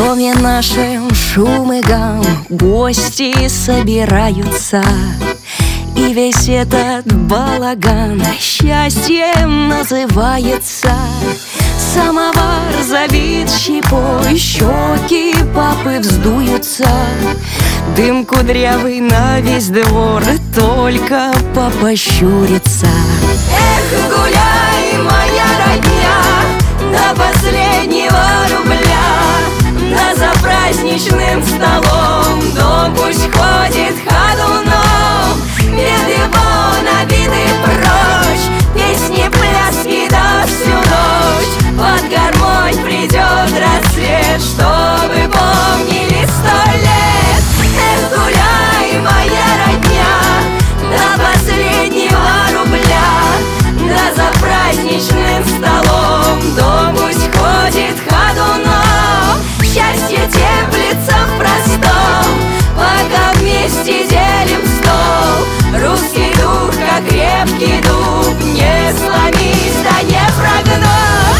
доме нашем шум и гам, гости собираются, и весь этот балаган счастьем называется. Самовар забит щепой, щеки папы вздуются, дым кудрявый на весь двор, только папа щурится. Эх, гуляй, моя родня, до последнего рубля, да за праздничным столом дом пусть ходит ходуном. Беды вон, обиды прочь, песни, пляски да всю ночь. Под гармонь придет рассвет, чтобы помнили 100 лет. Эх, гуляй, моя родня, до последнего рубля, да за праздничным столом дом пусть ходит ходуном. Счастье теплится в простом, пока вместе делим стол. Русский дух, как крепкий дуб, не сломись, да не прогнуть.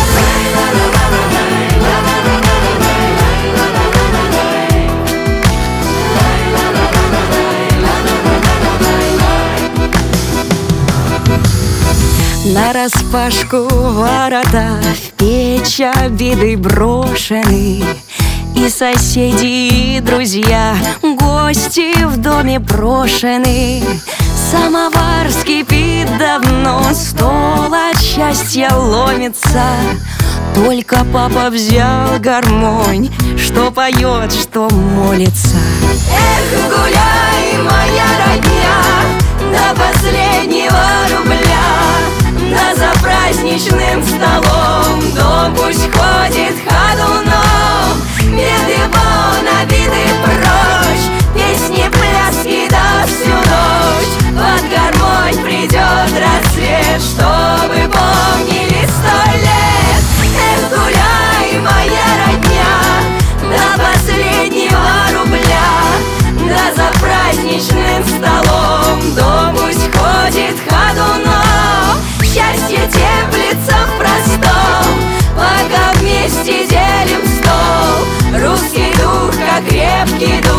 Нараспашку ворота, в печь обиды брошены, и соседи, и друзья, гости в доме брошены. Самовар скипит давно, стол от счастья ломится, только папа взял гармонь, что поет, что молится. Эх, гуляй, моя родня, до последнего рубля, да за праздничным столом дом пусть ходит ходуном. Беды вон, обиды прочь, песни, пляски да всю ночь. Под гармонь придет рассвет, чтобы помнили 100 лет. Эх, гуляй, моя родня, до последнего рубля, да за праздничным столом дом пусть ходит ходуном. Счастье теплится в простом, пока вместе делим стол. Русский дух, как крепкий дух,